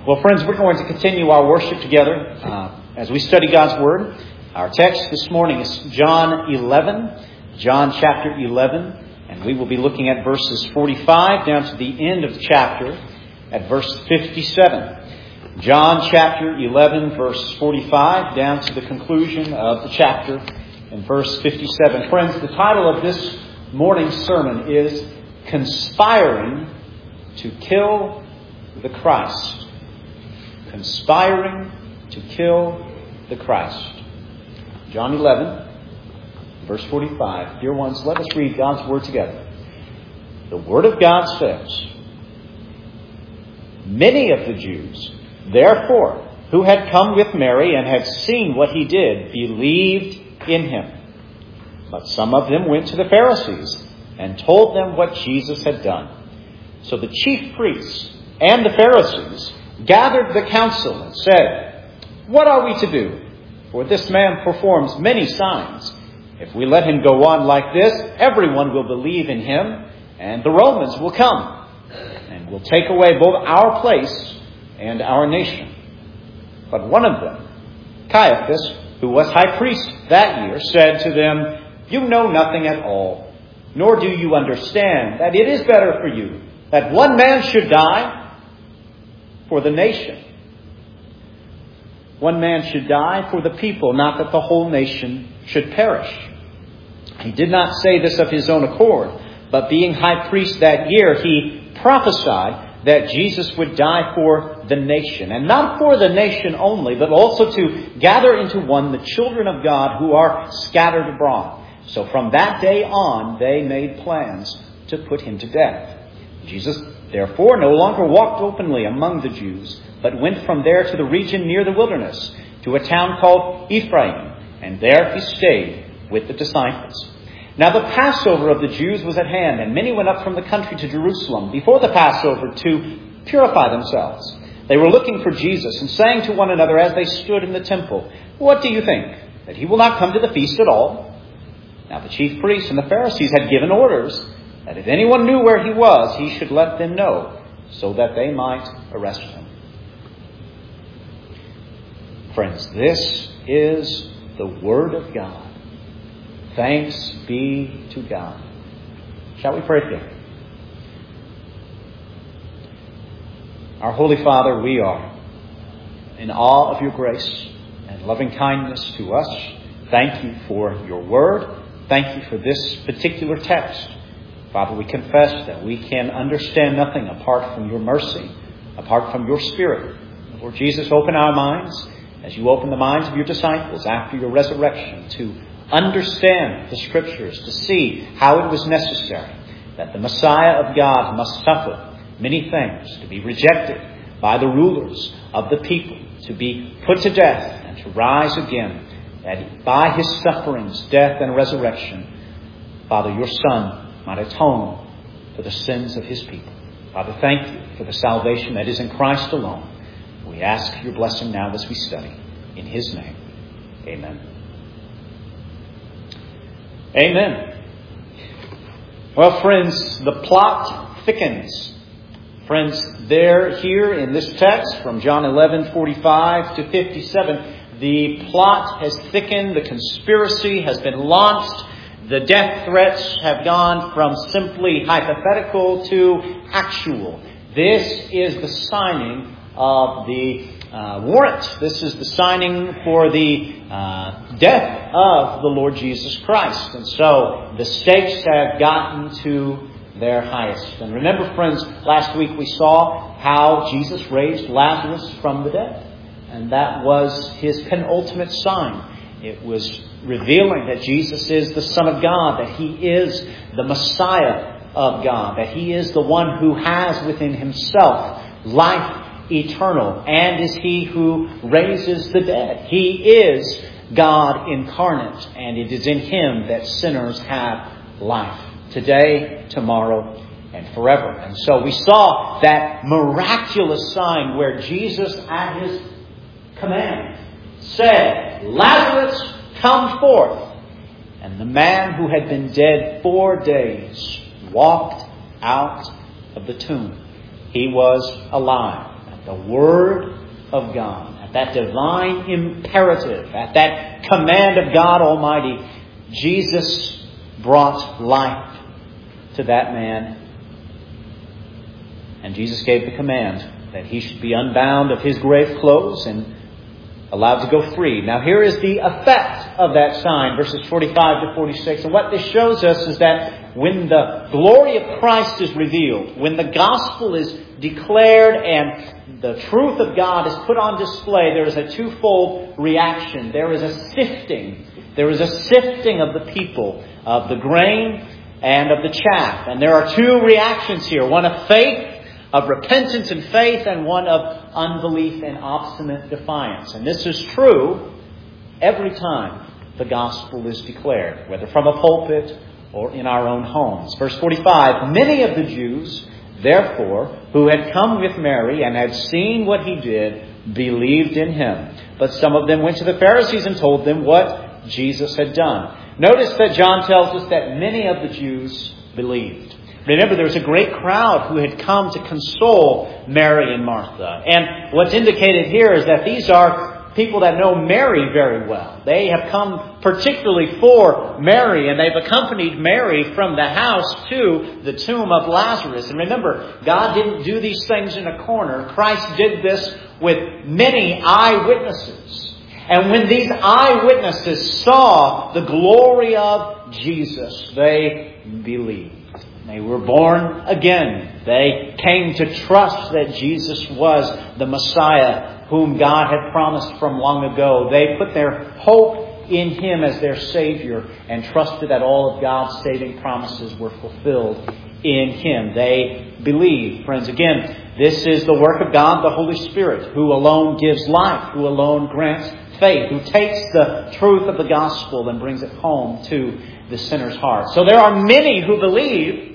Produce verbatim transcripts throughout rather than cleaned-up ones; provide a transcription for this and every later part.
Well, friends, we're going to continue our worship together uh, as we study God's Word. Our text this morning is John eleven, John chapter eleven, and we will be looking at verses forty-five down to the end of the chapter at verse fifty-seven. John chapter eleven, verse forty-five, down to the conclusion of the chapter in verse fifty-seven. Friends, the title of this morning's sermon is Conspiring to Kill the Christ. Conspiring to kill the Christ. John eleven, verse forty-five. Dear ones, let us read God's Word together. The Word of God says, "Many of the Jews, therefore, who had come with Mary and had seen what he did, believed in him. But some of them went to the Pharisees and told them what Jesus had done. So the chief priests and the Pharisees gathered the council and said, 'What are we to do? For this man performs many signs. If we let him go on like this, everyone will believe in him, and the Romans will come and will take away both our place and our nation.' But one of them, Caiaphas, who was high priest that year, said to them, 'You know nothing at all, nor do you understand that it is better for you that one man should die for the nation. One man should die for the people, not that the whole nation should perish.' He did not say this of his own accord, but being high priest that year, he prophesied that Jesus would die for the nation, and not for the nation only, but also to gather into one the children of God who are scattered abroad. So from that day on, they made plans to put him to death. Jesus, therefore, no longer walked openly among the Jews, but went from there to the region near the wilderness, to a town called Ephraim, and there he stayed with the disciples. Now the Passover of the Jews was at hand, and many went up from the country to Jerusalem before the Passover to purify themselves. They were looking for Jesus and saying to one another as they stood in the temple, 'What do you think? That he will not come to the feast at all?' Now the chief priests and the Pharisees had given orders that if anyone knew where he was, he should let them know, so that they might arrest him." Friends, this is the Word of God. Thanks be to God. Shall we pray together? Our Holy Father, we are in awe of your grace and loving kindness to us. Thank you for your Word. Thank you for this particular text. Father, we confess that we can understand nothing apart from your mercy, apart from your Spirit. Lord Jesus, open our minds as you open the minds of your disciples after your resurrection to understand the Scriptures, to see how it was necessary that the Messiah of God must suffer many things, to be rejected by the rulers of the people, to be put to death and to rise again, that by his sufferings, death, and resurrection, Father, your Son might atone for the sins of his people. Father, thank you for the salvation that is in Christ alone. We ask your blessing now as we study. In his name, amen. Amen. Well, friends, the plot thickens. Friends, there, here in this text from John eleven, forty-five to fifty-seven, the plot has thickened, the conspiracy has been launched. The death threats have gone from simply hypothetical to actual. This is the signing of the uh, warrant. This is the signing for the uh, death of the Lord Jesus Christ. And so the stakes have gotten to their highest. And remember, friends, last week we saw how Jesus raised Lazarus from the dead. And that was his penultimate sign. It was revealing that Jesus is the Son of God, that he is the Messiah of God, that he is the one who has within himself life eternal, and is he who raises the dead. He is God incarnate, and it is in him that sinners have life today, tomorrow, and forever. And so we saw that miraculous sign where Jesus, at his command, said, "Lazarus, come forth." And the man who had been dead four days walked out of the tomb. He was alive. the Word of God, at that divine imperative, at that command of God Almighty, Jesus brought life to that man. And Jesus gave the command that he should be unbound of his grave clothes and allowed to go free. Now here is the effect of that sign, verses forty-five to forty-six. And what this shows us is that when the glory of Christ is revealed, when the gospel is declared and the truth of God is put on display, there is a twofold reaction. There is a sifting. There is a sifting of the people, of the grain and of the chaff. And there are two reactions here. One of faith, of repentance and faith, and one of unbelief and obstinate defiance. And this is true every time the gospel is declared, whether from a pulpit or in our own homes. Verse forty-five, many of the Jews, therefore, who had come with Mary and had seen what he did, believed in him. But some of them went to the Pharisees and told them what Jesus had done. Notice that John tells us that many of the Jews believed. Remember, there was a great crowd who had come to console Mary and Martha. And what's indicated here is that these are people that know Mary very well. They have come particularly for Mary, and they've accompanied Mary from the house to the tomb of Lazarus. And remember, God didn't do these things in a corner. Christ did this with many eyewitnesses. And when these eyewitnesses saw the glory of Jesus, they believed. They were born again. They came to trust that Jesus was the Messiah whom God had promised from long ago. They put their hope in him as their Savior and trusted that all of God's saving promises were fulfilled in him. They believed. Friends, again, this is the work of God, the Holy Spirit, who alone gives life, who alone grants faith, who takes the truth of the gospel and brings it home to the sinner's heart. So there are many who believe,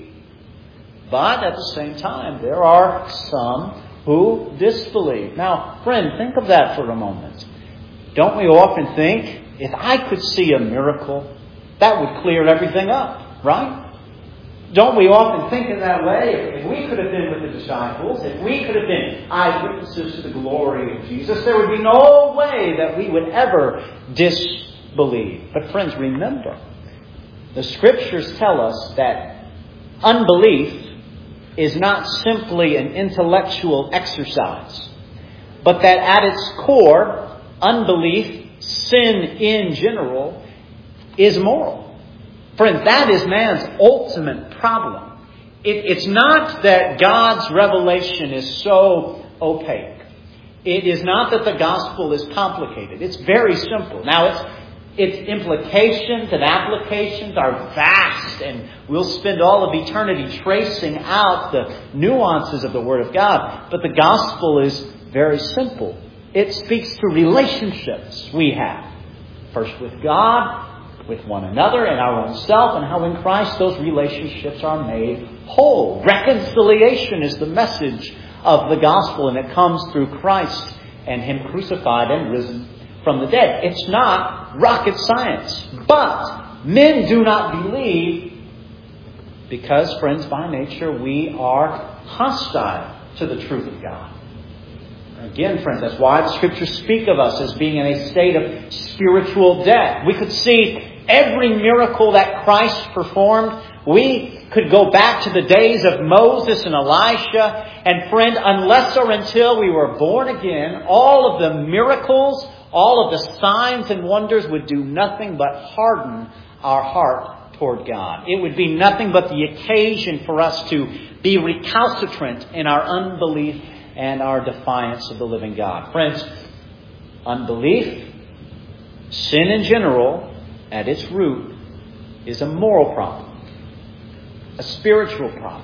but at the same time, there are some who disbelieve. Now, friend, think of that for a moment. Don't we often think, if I could see a miracle, that would clear everything up, right? Don't we often think in that way? If we could have been with the disciples, if we could have been eyewitnesses to the glory of Jesus, there would be no way that we would ever disbelieve. But friends, remember, the Scriptures tell us that unbelief is not simply an intellectual exercise, but that at its core, unbelief, sin in general, is moral. Friends, that is man's ultimate problem. It, it's not that God's revelation is so opaque. It is not that the gospel is complicated. It's very simple. Now, it's Its implications and applications are vast, and we'll spend all of eternity tracing out the nuances of the Word of God. But the gospel is very simple. It speaks to relationships we have. First with God, with one another, and our own self, and how in Christ those relationships are made whole. Reconciliation is the message of the gospel, and it comes through Christ and Him crucified and risen from the dead. It's not rocket science. But men do not believe because, friends, by nature we are hostile to the truth of God. Again, friends, that's why the Scriptures speak of us as being in a state of spiritual death. We could see every miracle that Christ performed. We could go back to the days of Moses and Elisha. And friend, unless or until we were born again, all of the miracles, all of the signs and wonders would do nothing but harden our heart toward God. It would be nothing but the occasion for us to be recalcitrant in our unbelief and our defiance of the living God. Friends, unbelief, sin in general, at its root, is a moral problem, a spiritual problem.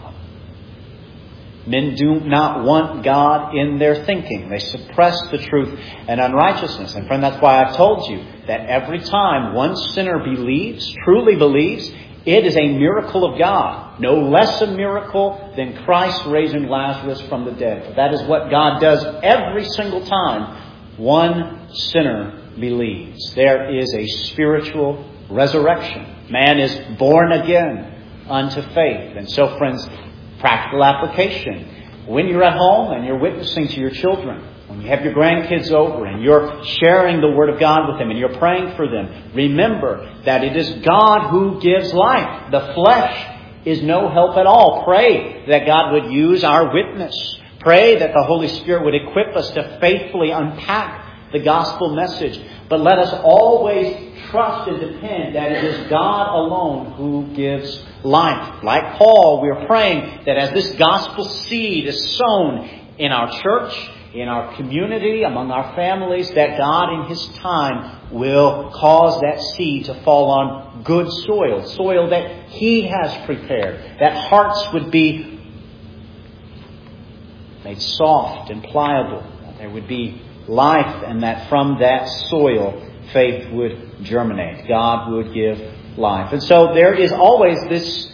Men do not want God in their thinking. They suppress the truth and unrighteousness. And friend, that's why I've told you that every time one sinner believes, truly believes, it is a miracle of God. No less a miracle than Christ raising Lazarus from the dead. That is what God does every single time one sinner believes. There is a spiritual resurrection. Man is born again unto faith. And so, friends, practical application. when you're at home and you're witnessing to your children, when you have your grandkids over and you're sharing the Word of God with them and you're praying for them, remember that it is God who gives life. The flesh is no help at all. Pray that God would use our witness. Pray that the Holy Spirit would equip us to faithfully unpack the gospel message. But let us always trust and depend that it is God alone who gives life. Like Paul, we are praying that as this gospel seed is sown in our church, in our community, among our families, that God in His time will cause that seed to fall on good soil, soil that He has prepared, that hearts would be made soft and pliable, that there would be life, and that from that soil faith would germinate. God would give life. And so there is always this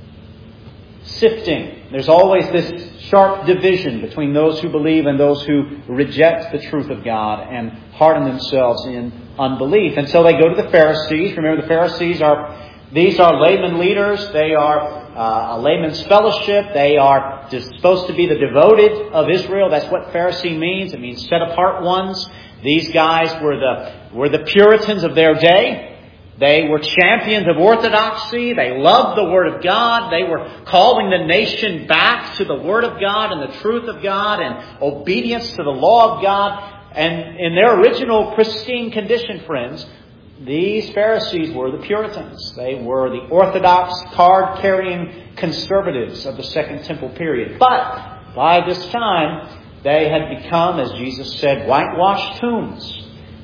sifting. There's always this sharp division between those who believe and those who reject the truth of God and harden themselves in unbelief. And so they go to the Pharisees. Remember, the Pharisees are, these are layman leaders. They are uh, a layman's fellowship. They are supposed to be the devoted of Israel. That's what Pharisee means. It means set apart ones. These guys were the, were the Puritans of their day. They were champions of orthodoxy. They loved the Word of God. They were calling the nation back to the Word of God and the truth of God and obedience to the law of God. And in their original pristine condition, friends, these Pharisees were the Puritans. They were the orthodox, card-carrying conservatives of the Second Temple period. But by this time, they had become, as Jesus said, whitewashed tombs.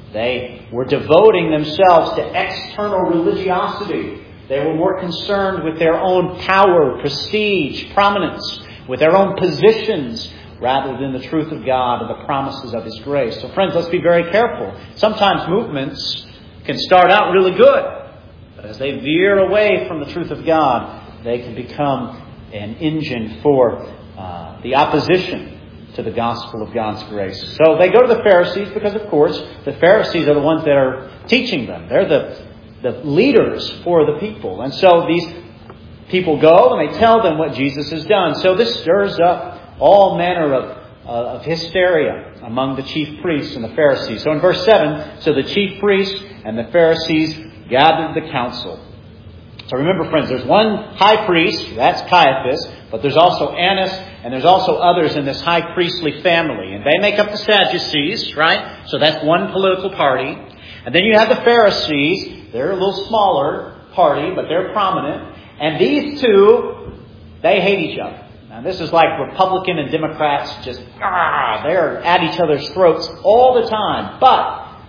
They were devoting themselves to external religiosity. They were more concerned with their own power, prestige, prominence, with their own positions, rather than the truth of God and the promises of His grace. So friends, let's be very careful. Sometimes movements can start out really good, but as they veer away from the truth of God, they can become an engine for uh, the opposition to the gospel of God's grace. So they go to the Pharisees because, of course, the Pharisees are the ones that are teaching them. They're the, the leaders for the people. And so these people go and they tell them what Jesus has done. So this stirs up all manner of, uh, of hysteria among the chief priests and the Pharisees. So in verse seven, so the chief priests and the Pharisees gathered the council. So remember, friends, there's one high priest, that's Caiaphas, but there's also Annas, and there's also others in this high priestly family. And they make up the Sadducees, right? So that's one political party. And then you have the Pharisees. They're a little smaller party, but they're prominent. And these two, they hate each other. Now, this is like Republican and Democrats just, ah, they're at each other's throats all the time. But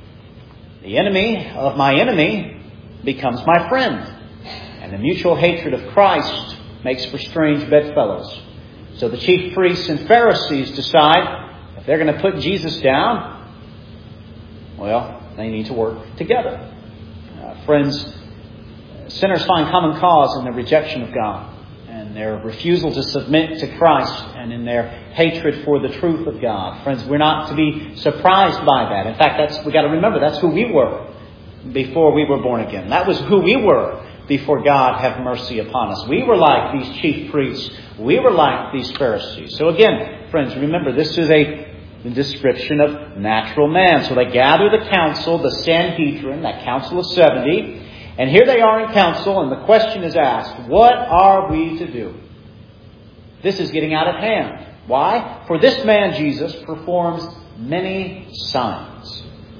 the enemy of my enemy becomes my friend. And the mutual hatred of Christ makes for strange bedfellows. So the chief priests and Pharisees decide if they're going to put Jesus down, well, they need to work together. Uh, friends, sinners find common cause in their rejection of God and their refusal to submit to Christ and in their hatred for the truth of God. Friends, we're not to be surprised by that. In fact, that's we got to remember that's who we were before we were born again. That was who we were before God have mercy upon us. We were like these chief priests. We were like these Pharisees. So again, friends, remember, this is a description of natural man. So they gather the council, the Sanhedrin, that council of seventy. And here they are in council, and the question is asked, what are we to do? This is getting out of hand. Why? For this man, Jesus, performs many signs.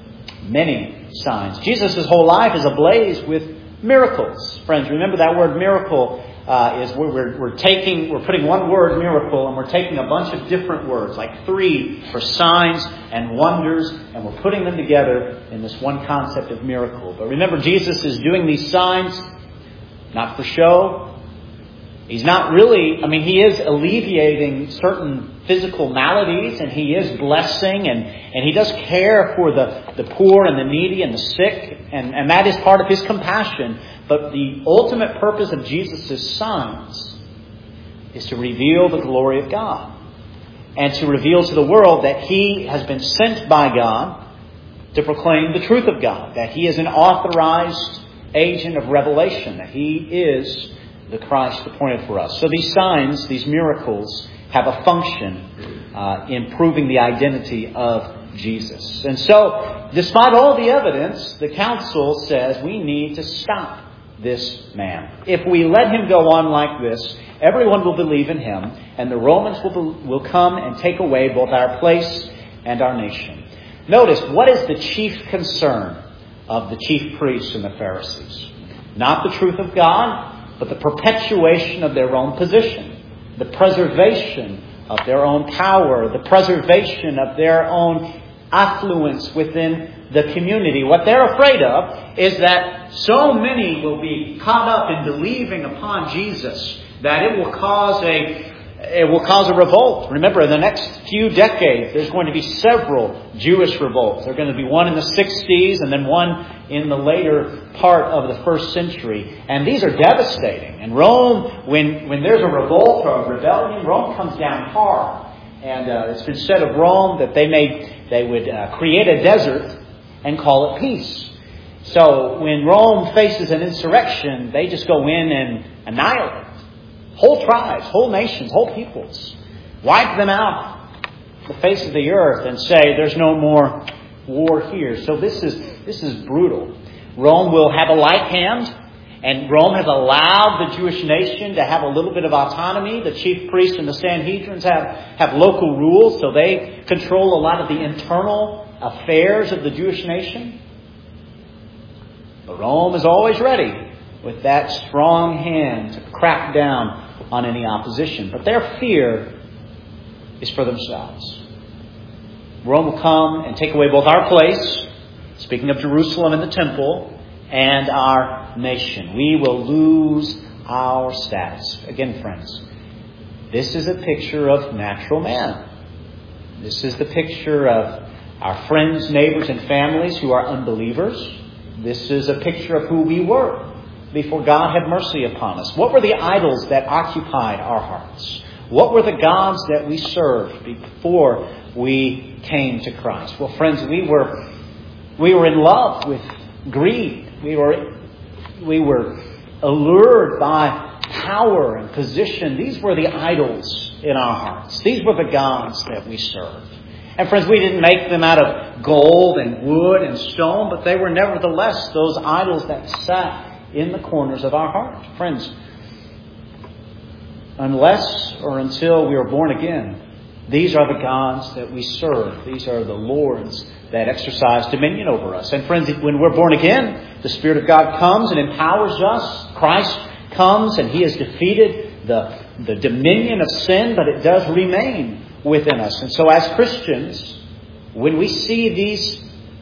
Many signs. Jesus' whole life is ablaze with miracles. Friends, remember that word miracle uh, is we're, we're, we're taking, we're putting one word miracle and we're taking a bunch of different words, like three for signs and wonders, and we're putting them together in this one concept of miracle. But remember, Jesus is doing these signs not for show. He's not really, I mean, He is alleviating certain physical maladies, and He is blessing, and, and He does care for the, the poor and the needy and the sick, and, and that is part of His compassion. But the ultimate purpose of Jesus' signs is to reveal the glory of God and to reveal to the world that He has been sent by God to proclaim the truth of God, that He is an authorized agent of revelation, that He is the Christ appointed for us. So these signs, these miracles, have a function uh, in proving the identity of Jesus. And so, despite all the evidence, the council says we need to stop this man. If we let him go on like this, everyone will believe in him, and the Romans will, will come and take away both our place and our nation. Notice, what is the chief concern of the chief priests and the Pharisees? Not the truth of God, but the perpetuation of their own position, the preservation of their own power, the preservation of their own affluence within the community. What they're afraid of is that so many will be caught up in believing upon Jesus that it will cause a it will cause a revolt. Remember, in the next few decades, there's going to be several Jewish revolts. There's going to be one in the sixties and then one in the later part of the first century. And these are devastating. And Rome, when, when there's a revolt or a rebellion, Rome comes down hard. And uh, it's been said of Rome that they made they would uh, create a desert and call it peace. So when Rome faces an insurrection, they just go in and annihilate whole tribes, whole nations, whole peoples. Wipe them out the face of the earth and say there's no more war here. So this is this is brutal. Rome will have a light hand, and Rome has allowed the Jewish nation to have a little bit of autonomy. The chief priests and the Sanhedrins have, have local rules, so they control a lot of the internal affairs of the Jewish nation. But Rome is always ready with that strong hand to crack down on any opposition. But their fear is for themselves. Rome will come and take away both our place, speaking of Jerusalem and the temple, and our nation. We will lose our status. Again, friends, this is a picture of natural man. This is the picture of our friends, neighbors, and families who are unbelievers. This is a picture of who we were before God had mercy upon us. What were the idols that occupied our hearts? What were the gods that we served before we came to Christ? Well, friends, we were we were in love with greed. We were we were allured by power and position. These were the idols in our hearts. These were the gods that we served. And friends, we didn't make them out of gold and wood and stone, but they were nevertheless those idols that sat in the corners of our heart. Friends, unless or until we are born again, these are the gods that we serve. These are the lords that exercise dominion over us. And friends, when we're born again, the Spirit of God comes and empowers us. Christ comes and He has defeated the, the dominion of sin, but it does remain within us. And so as Christians, when we see these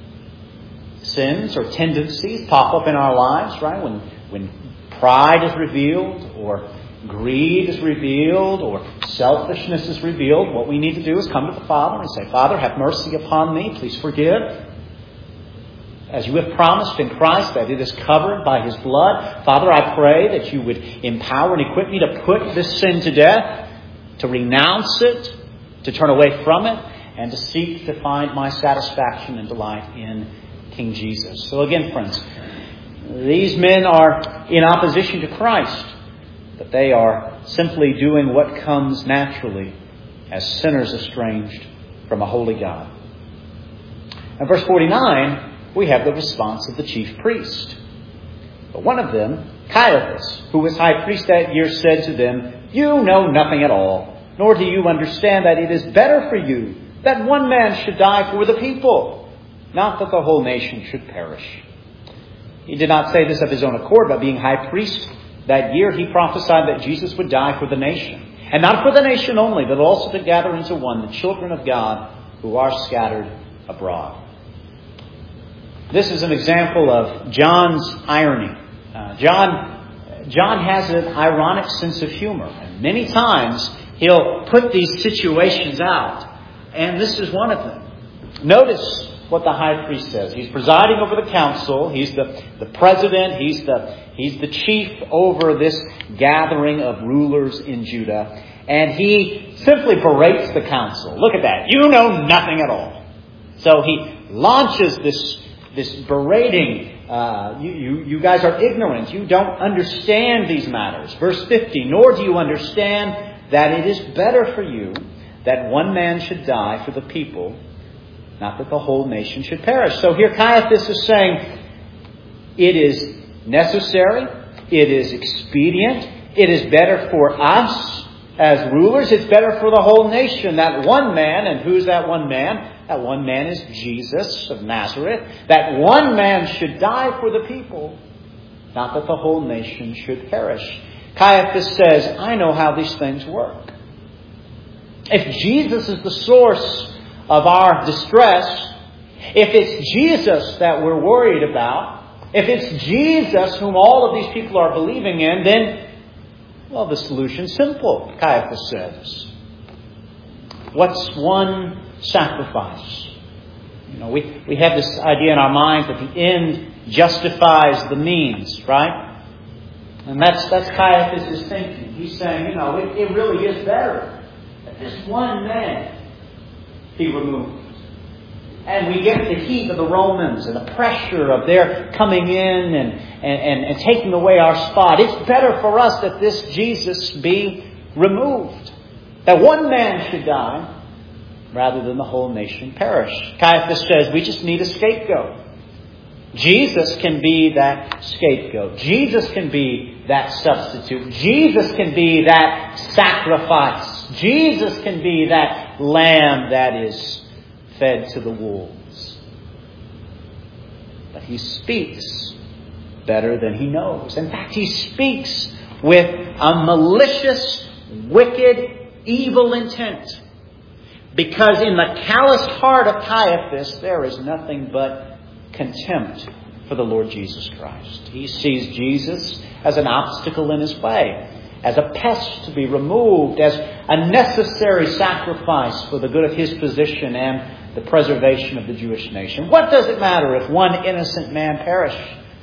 sins or tendencies pop up in our lives, right? When when pride is revealed, or greed is revealed, or selfishness is revealed, what we need to do is come to the Father and say, Father, have mercy upon me. Please forgive. As you have promised in Christ that it is covered by His blood, Father, I pray that you would empower and equip me to put this sin to death, to renounce it, to turn away from it, and to seek to find my satisfaction and delight in King Jesus. So again, friends, these men are in opposition to Christ, but they are simply doing what comes naturally as sinners estranged from a holy God. In verse forty-nine, we have the response of the chief priest. But one of them, Caiaphas, who was high priest that year, said to them, "You know nothing at all, nor do you understand that it is better for you that one man should die for the people, not that the whole nation should perish." He did not say this of his own accord, but being high priest that year, he prophesied that Jesus would die for the nation. And not for the nation only, but also to gather into one the children of God who are scattered abroad. This is an example of John's irony. Uh, John, John has an ironic sense of humor. And many times he'll put these situations out. And this is one of them. Notice what the high priest says. He's presiding over the council. He's the, the president. He's the, he's the chief over this gathering of rulers in Judah. And he simply berates the council. Look at that. You know nothing at all. So he launches this, this berating. Uh, you, you, you guys are ignorant. You don't understand these matters. Verse fifty, nor do you understand that it is better for you that one man should die for the people, not that the whole nation should perish. So here Caiaphas is saying, it is necessary, it is expedient, it is better for us as rulers, it's better for the whole nation that one man, and who's that one man? That one man is Jesus of Nazareth. That one man should die for the people, not that the whole nation should perish. Caiaphas says, I know how these things work. If Jesus is the source of our distress, if it's Jesus that we're worried about, if it's Jesus whom all of these people are believing in, then, well, the solution's simple, Caiaphas says. What's one sacrifice? You know, we, we have this idea in our minds that the end justifies the means, right? And that's that's Caiaphas' thinking. He's saying, you know, it, it really is better that this one man be removed. And we get the heat of the Romans and the pressure of their coming in and, and, and, and taking away our spot. It's better for us that this Jesus be removed. That one man should die rather than the whole nation perish. Caiaphas says we just need a scapegoat. Jesus can be that scapegoat. Jesus can be that substitute. Jesus can be that sacrifice. Jesus can be that lamb that is fed to the wolves. But he speaks better than he knows. In fact, he speaks with a malicious, wicked, evil intent. Because in the calloused heart of Caiaphas, there is nothing but contempt for the Lord Jesus Christ. He sees Jesus as an obstacle in his way, as a pest to be removed, as a necessary sacrifice for the good of his position and the preservation of the Jewish nation. What does it matter if one innocent man perish,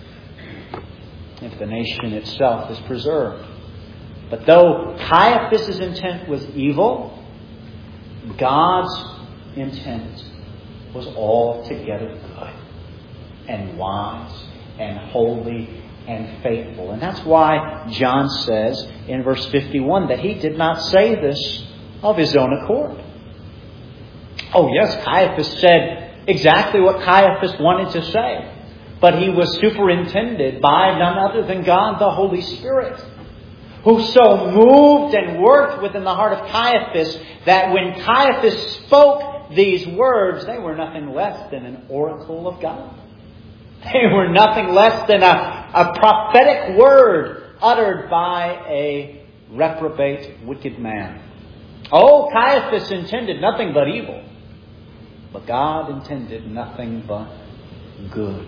if the nation itself is preserved? But though Caiaphas' intent was evil, God's intent was altogether good and wise and holy and faithful. And that's why John says in verse fifty-one that he did not say this of his own accord. Oh yes, Caiaphas said exactly what Caiaphas wanted to say. But he was superintended by none other than God the Holy Spirit, who so moved and worked within the heart of Caiaphas that when Caiaphas spoke these words, they were nothing less than an oracle of God. They were nothing less than a, a prophetic word uttered by a reprobate, wicked man. Oh, Caiaphas intended nothing but evil, but God intended nothing but good.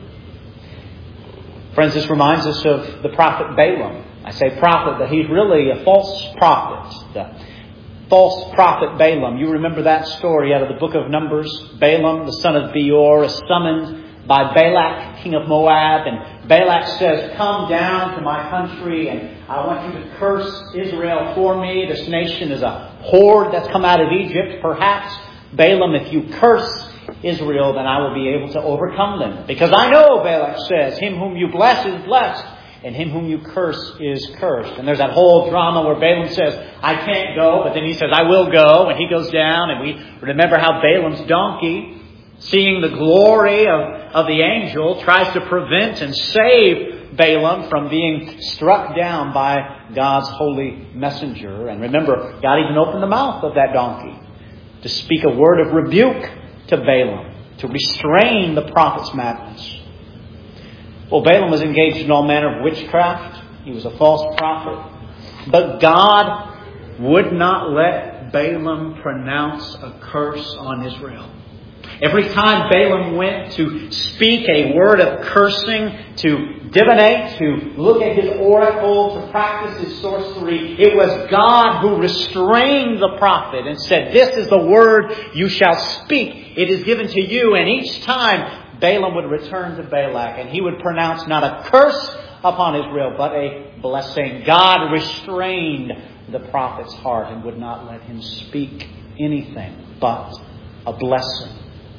Friends, this reminds us of the prophet Balaam. I say prophet, but he's really a false prophet. The false prophet Balaam. You remember that story out of the book of Numbers. Balaam, the son of Beor, is summoned by Balak, king of Moab. And Balak says, come down to my country and I want you to curse Israel for me. This nation is a horde that's come out of Egypt. Perhaps, Balaam, if you curse Israel, then I will be able to overcome them. Because I know, Balak says, him whom you bless is blessed, and him whom you curse is cursed. And there's that whole drama where Balaam says, I can't go, but then he says, I will go. And he goes down, and we remember how Balaam's donkey, seeing the glory of, of the angel, tries to prevent and save Balaam from being struck down by God's holy messenger. And remember, God even opened the mouth of that donkey to speak a word of rebuke to Balaam, to restrain the prophet's madness. Well, Balaam was engaged in all manner of witchcraft. He was a false prophet. But God would not let Balaam pronounce a curse on Israel. Every time Balaam went to speak a word of cursing, to divinate, to look at his oracle, to practice his sorcery, it was God who restrained the prophet and said, this is the word you shall speak. It is given to you. And each time Balaam would return to Balak and he would pronounce not a curse upon Israel, but a blessing. God restrained the prophet's heart and would not let him speak anything but a blessing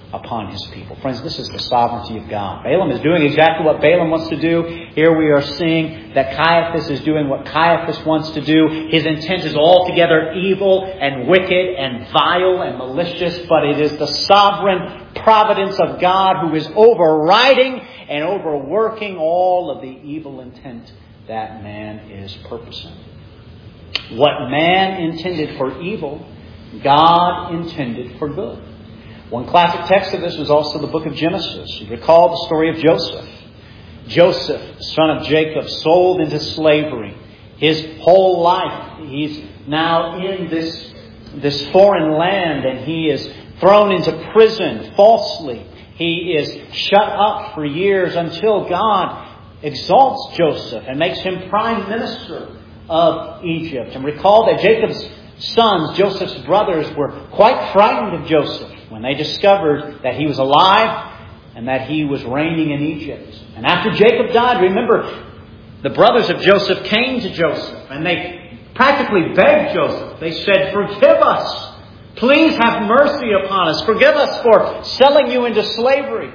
upon his people. Friends, this is the sovereignty of God. Balaam is doing exactly what Balaam wants to do. Here we are seeing that Caiaphas is doing what Caiaphas wants to do. His intent is altogether evil and wicked and vile and malicious, but it is the sovereign providence of God who is overriding and overworking all of the evil intent that man is purposing. What man intended for evil, God intended for good. One classic text of this was also the book of Genesis. You recall the story of Joseph. Joseph, son of Jacob, sold into slavery. His whole life, he's now in this, this foreign land, and he is thrown into prison falsely. He is shut up for years until God exalts Joseph and makes him prime minister of Egypt. And recall that Jacob's sons, Joseph's brothers, were quite frightened of Joseph when they discovered that he was alive and that he was reigning in Egypt. And after Jacob died, remember, the brothers of Joseph came to Joseph and they practically begged Joseph. They said, "Forgive us. Please have mercy upon us. Forgive us for selling you into slavery."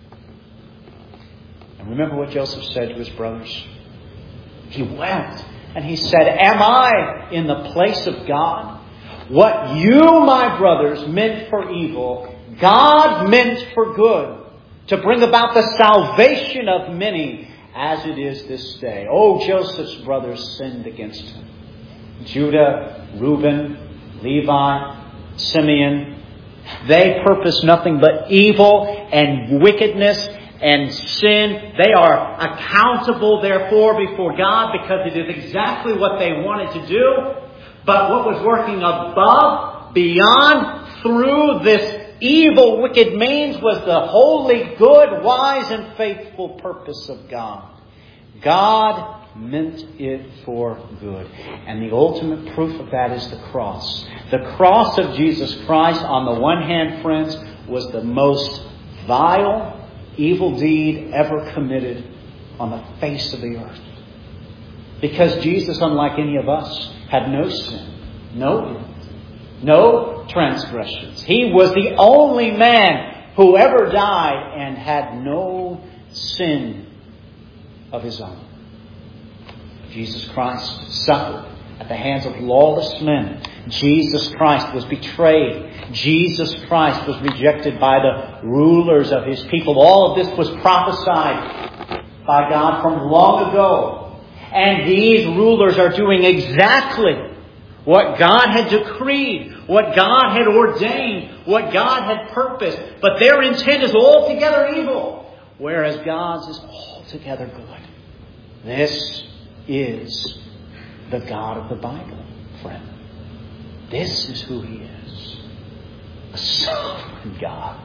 And remember what Joseph said to his brothers? He wept and he said, "Am I in the place of God? What you, my brothers, meant for evil, God meant for good, to bring about the salvation of many, as it is this day." Oh, Joseph's brothers sinned against him. Judah, Reuben, Levi, Simeon, they purpose nothing but evil and wickedness and sin. They are accountable, therefore, before God because it is exactly what they wanted to do. But what was working above, beyond, through this evil, wicked means was the holy, good, wise, and faithful purpose of God. God meant it for good. And the ultimate proof of that is the cross. The cross of Jesus Christ, on the one hand, friends, was the most vile, evil deed ever committed on the face of the earth. Because Jesus, unlike any of us, had no sin, no guilt, no transgressions. He was the only man who ever died and had no sin of his own. Jesus Christ suffered at the hands of lawless men. Jesus Christ was betrayed. Jesus Christ was rejected by the rulers of his people. All of this was prophesied by God from long ago. And these rulers are doing exactly what God had decreed, what God had ordained, what God had purposed. But their intent is altogether evil, whereas God's is altogether good. This is the God of the Bible, friend. This is who He is. A sovereign God.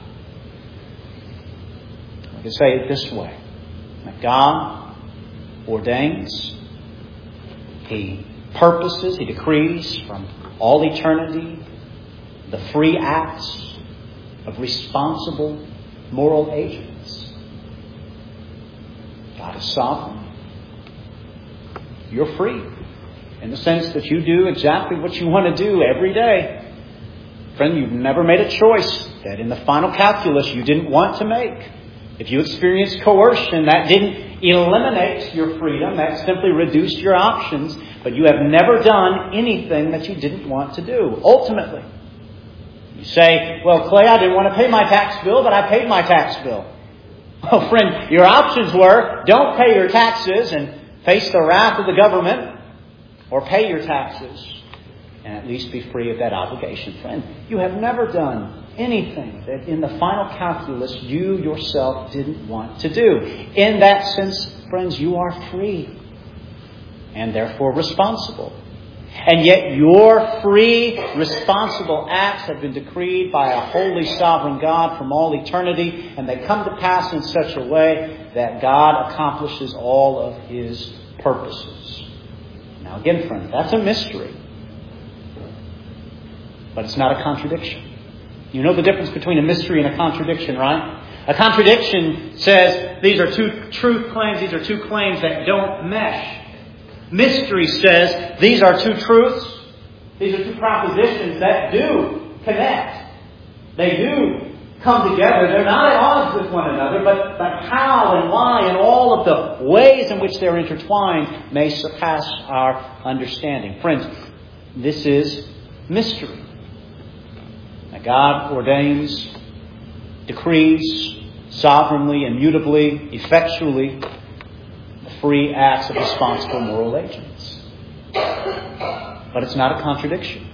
I can say it this way. That God ordains, He purposes, He decrees from all eternity the free acts of responsible moral agents. God is sovereign. You're free in the sense that you do exactly what you want to do every day. Friend, you've never made a choice that in the final calculus you didn't want to make. If you experienced coercion, that didn't eliminate your freedom. That simply reduced your options. But you have never done anything that you didn't want to do. Ultimately, you say, "Well, Clay, I didn't want to pay my tax bill, but I paid my tax bill." Well, friend, your options were don't pay your taxes and face the wrath of the government, or pay your taxes and at least be free of that obligation. Friend, you have never done anything that in the final calculus you yourself didn't want to do. In that sense, friends, you are free and therefore responsible. And yet your free, responsible acts have been decreed by a holy, sovereign God from all eternity, and they come to pass in such a way that God accomplishes all of His purposes. Now again, friends, that's a mystery. But it's not a contradiction. You know the difference between a mystery and a contradiction, right? A contradiction says these are two truth claims, these are two claims that don't mesh. Mystery says these are two truths, these are two propositions that do connect. They do come together. They're not at odds with one another, but, but how and why and all of the ways in which they're intertwined may surpass our understanding. Friends, this is mystery. Now, God ordains, decrees, sovereignly, immutably, effectually, the free acts of responsible moral agents. But it's not a contradiction.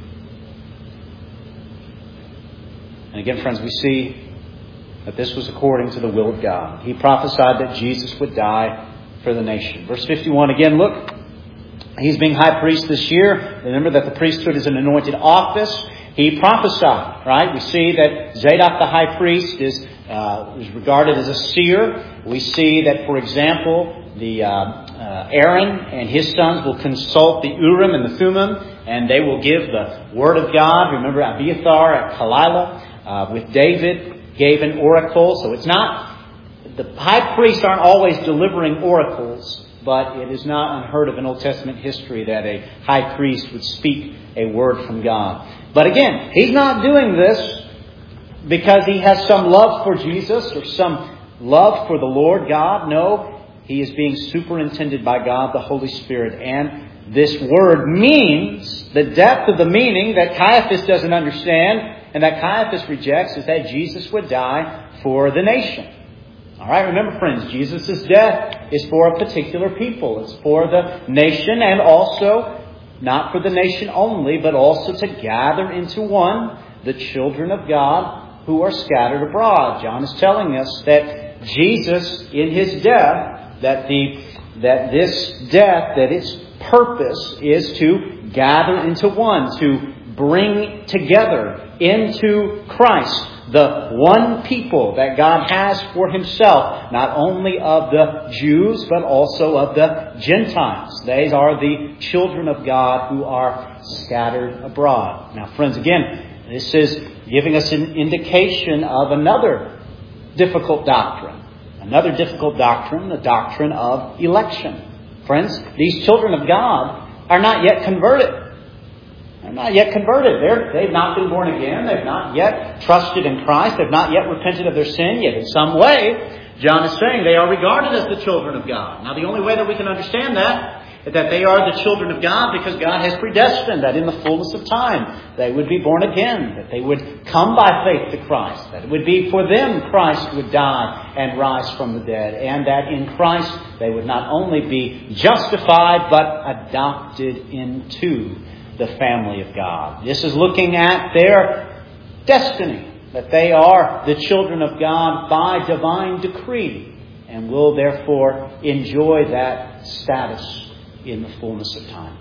And again, friends, we see that this was according to the will of God. He prophesied that Jesus would die for the nation. Verse fifty-one, again, look. He's being high priest this year. Remember that the priesthood is an anointed office. He prophesied, right? We see that Zadok the high priest is, uh, is regarded as a seer. We see that, for example, the uh, uh, Aaron and his sons will consult the Urim and the Thummim, and they will give the word of God. Remember Abiathar at Keilah. Uh, with David, gave an oracle. So it's not, the high priests aren't always delivering oracles, but it is not unheard of in Old Testament history that a high priest would speak a word from God. But again, he's not doing this because he has some love for Jesus or some love for the Lord God. No, he is being superintended by God, the Holy Spirit. And this word means, the depth of the meaning that Caiaphas doesn't understand and that Caiaphas rejects, is that Jesus would die for the nation. All right, remember, friends, Jesus' death is for a particular people. It's for the nation, and also not for the nation only, but also to gather into one the children of God who are scattered abroad. John is telling us that Jesus, in his death, that the that this death, that its purpose is to gather into one, to bring together into Christ the one people that God has for himself, not only of the Jews, but also of the Gentiles. They are the children of God who are scattered abroad. Now, friends, again, this is giving us an indication of another difficult doctrine. Another difficult doctrine, the doctrine of election. Friends, these children of God are not yet converted. They're not yet converted. They're, they've not been born again. They've not yet trusted in Christ. They've not yet repented of their sin. Yet in some way, John is saying they are regarded as the children of God. Now, the only way that we can understand that is that they are the children of God because God has predestined that in the fullness of time they would be born again, that they would come by faith to Christ, that it would be for them Christ would die and rise from the dead, and that in Christ they would not only be justified but adopted into the family of God. This is looking at their destiny, that they are the children of God by divine decree and will therefore enjoy that status in the fullness of time.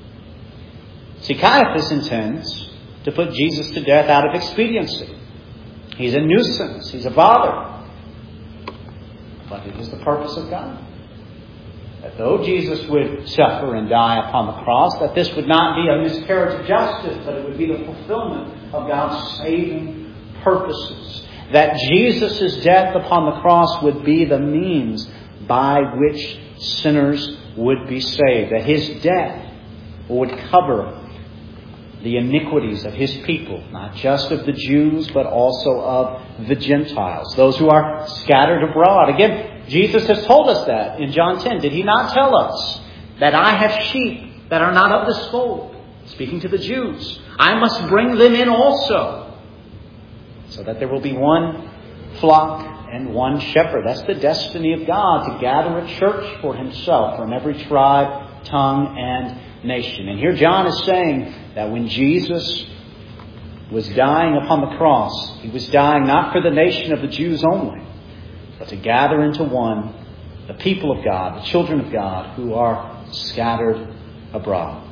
See, Caiaphas intends to put Jesus to death out of expediency. He's a nuisance. He's a bother. But it is the purpose of God that though Jesus would suffer and die upon the cross, that this would not be a miscarriage of justice, but it would be the fulfillment of God's saving purposes. That Jesus' death upon the cross would be the means by which sinners would be saved. That his death would cover the iniquities of his people, not just of the Jews, but also of the Gentiles, those who are scattered abroad. Again, Jesus has told us that in John ten. Did he not tell us that I have sheep that are not of this fold? Speaking to the Jews. I must bring them in also, so that there will be one flock and one shepherd. That's the destiny of God, to gather a church for himself from every tribe, tongue, and nation. And here John is saying that when Jesus was dying upon the cross, he was dying not for the nation of the Jews only, but to gather into one the people of God, the children of God who are scattered abroad.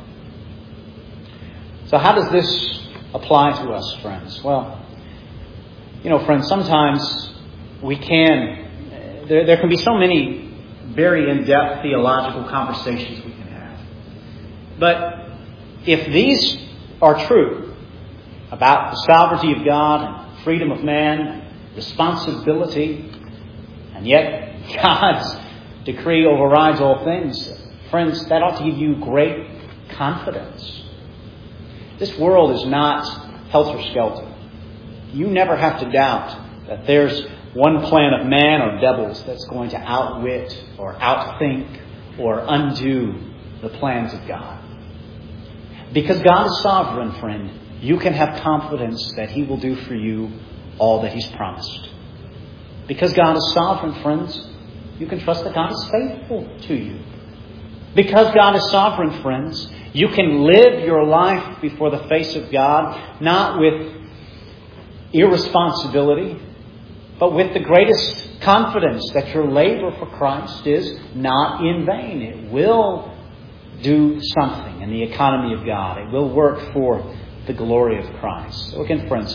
So how does this apply to us, friends? Well, you know, friends, sometimes we can, there, there can be so many very in-depth theological conversations we can have. But if these are true about the sovereignty of God and freedom of man, responsibility, and yet God's decree overrides all things, friends, that ought to give you great confidence. This world is not helter-skelter. You never have to doubt that there's one plan of man or devils that's going to outwit or outthink or undo the plans of God. Because God is sovereign, friend, you can have confidence that He will do for you all that He's promised. Because God is sovereign, friends, you can trust that God is faithful to you. Because God is sovereign, friends, you can live your life before the face of God, not with irresponsibility, but with the greatest confidence that your labor for Christ is not in vain. It will do something in the economy of God. It will work for the glory of Christ. So again, friends,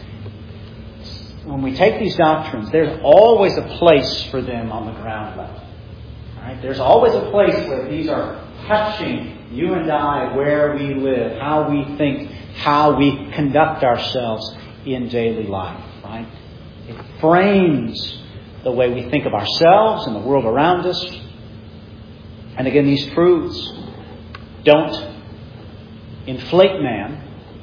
when we take these doctrines, there's always a place for them on the ground level. All right? There's always a place where these are touching you and I, where we live, how we think, how we conduct ourselves in daily life. Right? It frames the way we think of ourselves and the world around us. And again, these truths don't inflate man.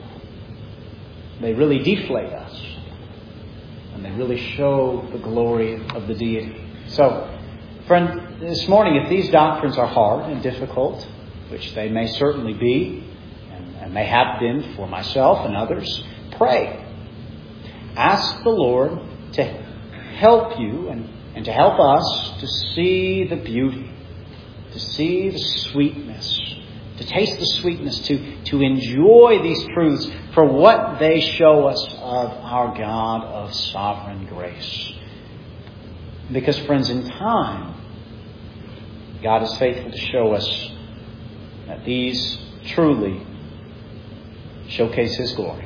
They really deflate us. And they really show the glory of the deity. So, friend, this morning, if these doctrines are hard and difficult, which they may certainly be, and, and they have been for myself and others, pray. Ask the Lord to help you and, and to help us to see the beauty, to see the sweetness, to taste the sweetness, to, to enjoy these truths for what they show us of our God of sovereign grace. Because, friends, in time, God is faithful to show us that these truly showcase His glory.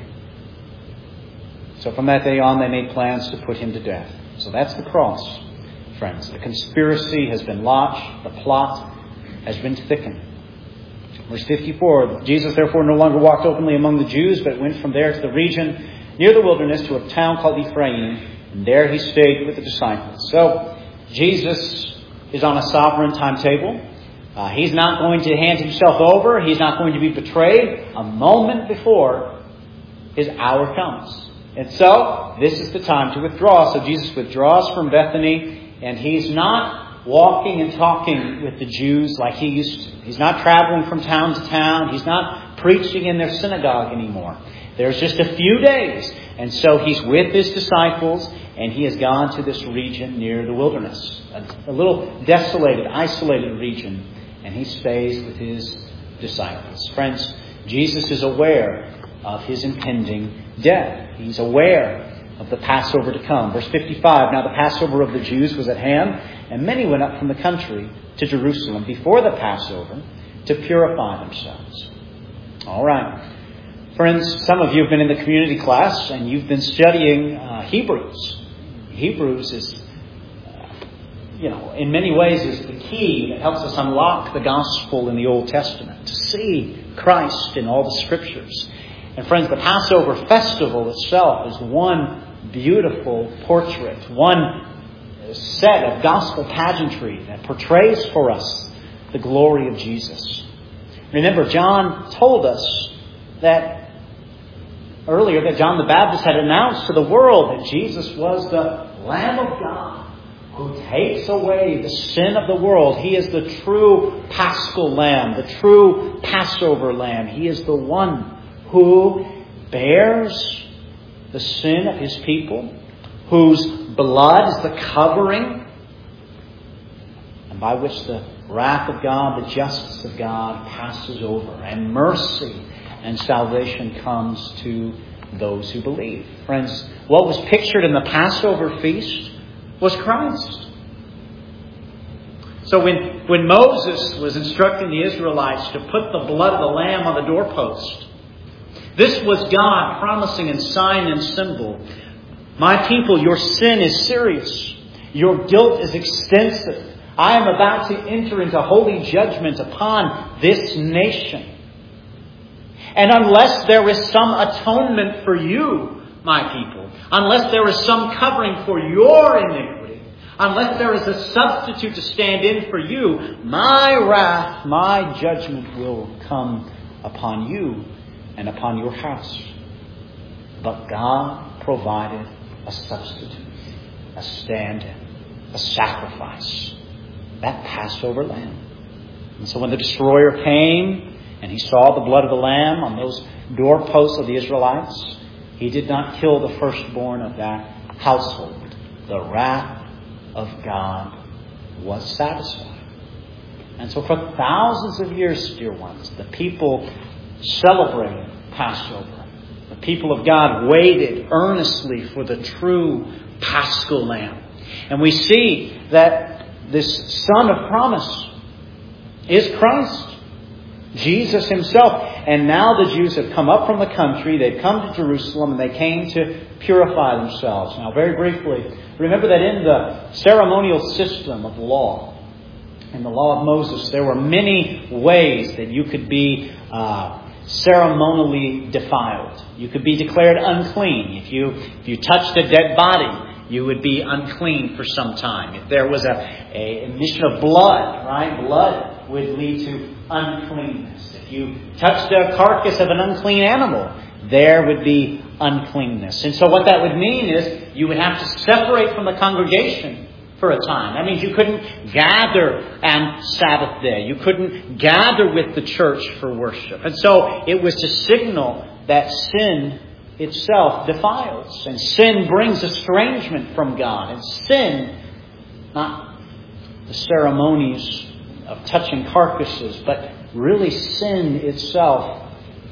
So from that day on, they made plans to put Him to death. So that's the cross, friends. The conspiracy has been launched. The plot has been thickened. Verse fifty-four, Jesus therefore no longer walked openly among the Jews, but went from there to the region near the wilderness to a town called Ephraim, and there He stayed with the disciples. So Jesus is on a sovereign timetable. Uh, he's not going to hand Himself over. He's not going to be betrayed a moment before His hour comes. And so, this is the time to withdraw. So Jesus withdraws from Bethany, and He's not walking and talking with the Jews like He used to. He's not traveling from town to town. He's not preaching in their synagogue anymore. There's just a few days. And so He's with His disciples, and He has gone to this region near the wilderness. A, a little desolated, isolated region. And He stays with His disciples. Friends, Jesus is aware of His impending death. He's aware of the Passover to come. Verse fifty-five, now the Passover of the Jews was at hand, and many went up from the country to Jerusalem before the Passover to purify themselves. All right. Friends, some of you have been in the community class, and you've been studying uh, Hebrews. Hebrews is, uh, you know, in many ways is the key that helps us unlock the gospel in the Old Testament, to see Christ in all the Scriptures. And friends, the Passover festival itself is one beautiful portrait, one set of gospel pageantry that portrays for us the glory of Jesus. Remember, John told us that earlier that John the Baptist had announced to the world that Jesus was the Lamb of God who takes away the sin of the world. He is the true Paschal Lamb, the true Passover Lamb. He is the one who bears the sin of His people, whose blood is the covering, and by which the wrath of God, the justice of God passes over, and mercy and salvation comes to those who believe. Friends, what was pictured in the Passover feast was Christ. So when, when Moses was instructing the Israelites to put the blood of the lamb on the doorpost, this was God promising in sign and symbol, my people, your sin is serious. Your guilt is extensive. I am about to enter into holy judgment upon this nation. And unless there is some atonement for you, my people, unless there is some covering for your iniquity, unless there is a substitute to stand in for you, my wrath, my judgment will come upon you and upon your house. But God provided a substitute. a stand-in, a sacrifice, that Passover lamb. And so when the destroyer came and he saw the blood of the lamb on those doorposts of the Israelites, he did not kill the firstborn of that household. The wrath of God was satisfied. And so for thousands of years, dear ones, the people celebrated Passover. The people of God waited earnestly for the true Paschal Lamb. And we see that this Son of promise is Christ, Jesus himself. And now the Jews have come up from the country, they've come to Jerusalem, and they came to purify themselves. Now, very briefly, remember that in the ceremonial system of law, in the law of Moses, there were many ways that you could be uh, ceremonially defiled. You could be declared unclean. If you if you touched a dead body, you would be unclean for some time. If there was a, a emission of blood, right? Blood would lead to uncleanness. If you touched a carcass of an unclean animal, there would be uncleanness. And so what that would mean is you would have to separate from the congregation for a time. That means you couldn't gather and Sabbath day. You couldn't gather with the church for worship. And so it was to signal that sin itself defiles. And sin brings estrangement from God. And sin, not the ceremonies of touching carcasses, but really sin itself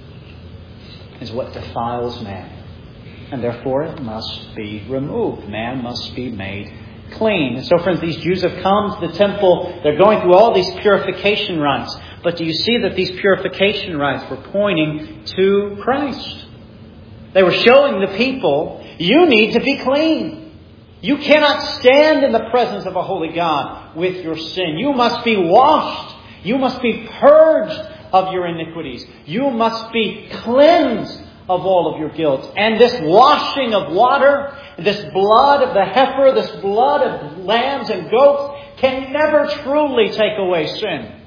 is what defiles man. And therefore it must be removed. Man must be made clean. And so, friends, these Jews have come to the temple. They're going through all these purification rites. But do you see that these purification rites were pointing to Christ? They were showing the people, you need to be clean. You cannot stand in the presence of a holy God with your sin. You must be washed. You must be purged of your iniquities. You must be cleansed of all of your guilt. And this washing of water, this blood of the heifer, this blood of lambs and goats can never truly take away sin.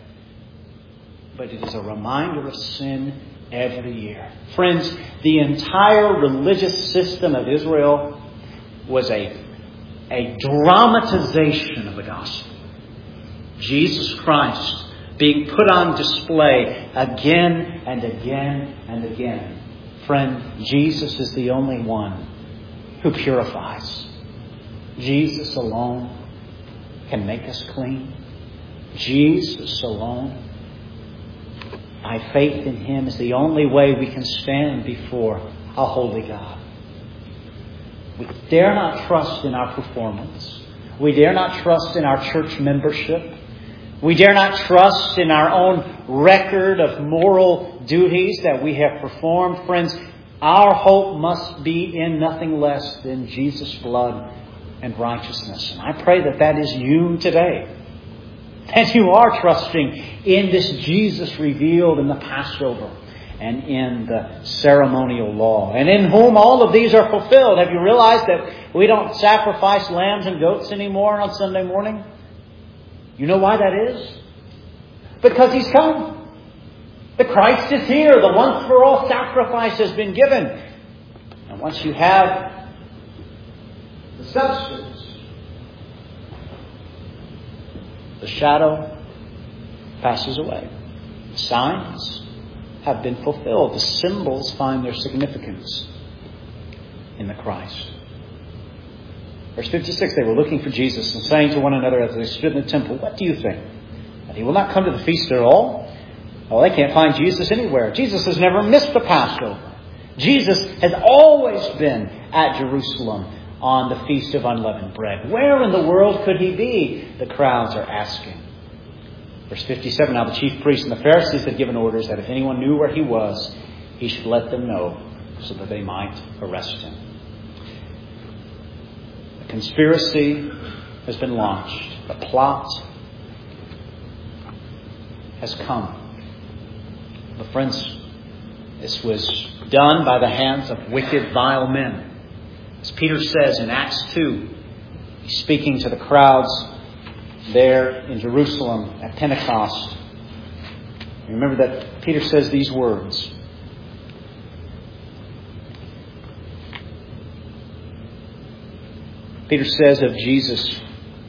But it is a reminder of sin every year. Friends, the entire religious system of Israel was a, a dramatization of the gospel. Jesus Christ being put on display again and again and again. Friend, Jesus is the only one who purifies. Jesus alone can make us clean. Jesus alone, by faith in Him, is the only way we can stand before a holy God. We dare not trust in our performance. We dare not trust in our church membership. We dare not trust in our own record of moral duties that we have performed. Friends, our hope must be in nothing less than Jesus' blood and righteousness. And I pray that that is you today. That you are trusting in this Jesus revealed in the Passover and in the ceremonial law, and in whom all of these are fulfilled. Have you realized that we don't sacrifice lambs and goats anymore on Sunday morning? You know why that is? Because He's come. The Christ is here. The once for all sacrifice has been given. And once you have the substance, the shadow passes away. The signs have been fulfilled. The symbols find their significance in the Christ. Verse fifty-six, they were looking for Jesus and saying to one another as they stood in the temple, what do you think? That He will not come to the feast at all? Well, they can't find Jesus anywhere. Jesus has never missed the Passover. Jesus has always been at Jerusalem on the Feast of Unleavened Bread. Where in the world could He be? The crowds are asking. Verse fifty-seven, now the chief priests and the Pharisees had given orders that if anyone knew where He was, he should let them know so that they might arrest Him. The conspiracy has been launched. The plot has come. But friends, this was done by the hands of wicked, vile men. As Peter says in Acts two, he's speaking to the crowds there in Jerusalem at Pentecost. Remember that Peter says these words. Peter says of Jesus,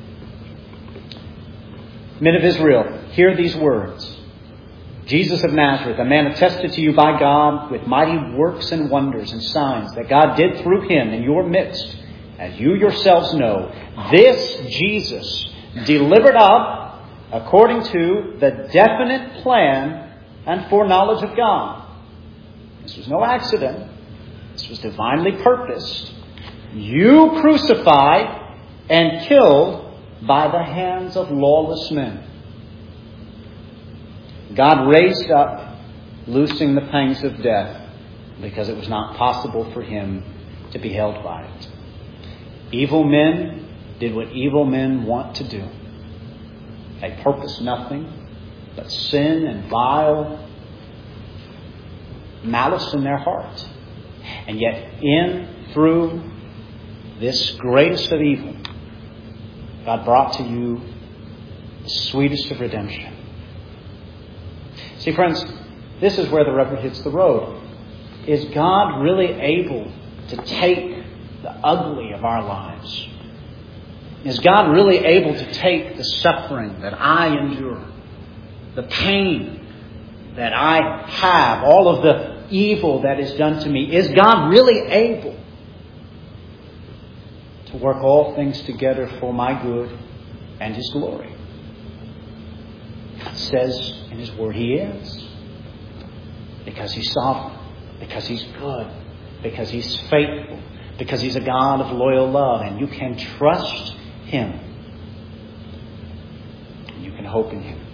"Men of Israel, hear these words. Jesus of Nazareth, a man attested to you by God with mighty works and wonders and signs that God did through him in your midst, as you yourselves know. This Jesus delivered up according to the definite plan and foreknowledge of God." This was no accident. This was divinely purposed. "You crucified and killed by the hands of lawless men. God raised up, loosing the pangs of death, because it was not possible for him to be held by it. Evil men did what evil men want to do. They purposed nothing but sin and vile malice in their heart. And yet, in, through this greatest of evil, God brought to you the sweetest of redemption. See, friends, this is where the rubber hits the road. Is God really able to take the ugly of our lives? Is God really able to take the suffering that I endure, the pain that I have, all of the evil that is done to me? Is God really able to work all things together for my good and His glory? God says in His Word He is. Because He's sovereign. Because He's good. Because He's faithful. Because He's a God of loyal love. And you can trust Him. And you can hope in Him.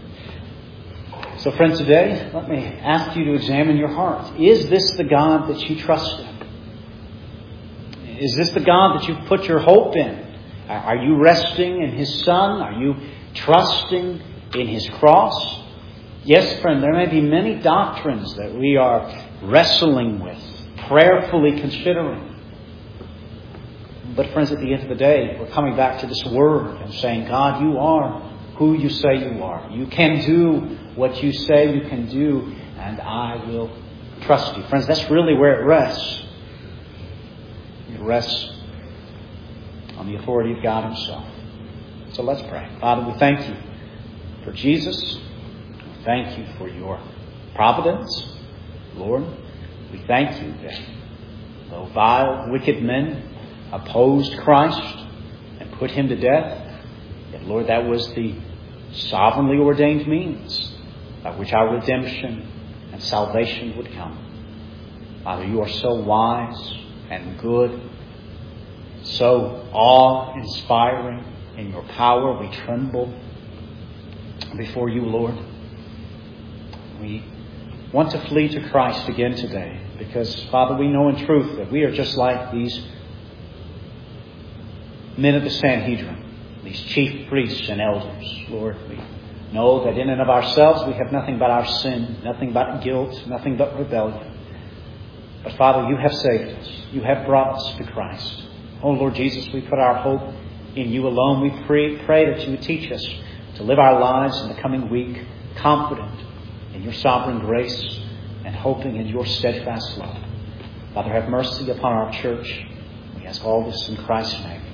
So friends, today, let me ask you to examine your heart. Is this the God that you trust in? Is this the God that you've put your hope in? Are you resting in His Son? Are you trusting in His cross? Yes, friend, there may be many doctrines that we are wrestling with, prayerfully considering. But friends, at the end of the day, we're coming back to this Word and saying, God, you are who you say you are. You can do what you say you can do, and I will trust you. Friends, that's really where it rests. It rests on the authority of God Himself. So let's pray. Father, we thank you for Jesus. We thank you for your providence. Lord, we thank you that though vile, wicked men opposed Christ and put Him to death, yet, Lord, that was the sovereignly ordained means by which our redemption and salvation would come. Father, you are so wise and good, so awe-inspiring in your power. We tremble before you, Lord. We want to flee to Christ again today because, Father, we know in truth that we are just like these men of the Sanhedrin, these chief priests and elders. Lord, we know that in and of ourselves we have nothing but our sin, nothing but guilt, nothing but rebellion. But Father, you have saved us. You have brought us to Christ. Oh Lord Jesus, we put our hope in you alone. We pray, pray that you would teach us to live our lives in the coming week confident in your sovereign grace and hoping in your steadfast love. Father, have mercy upon our church. We ask all this in Christ's name.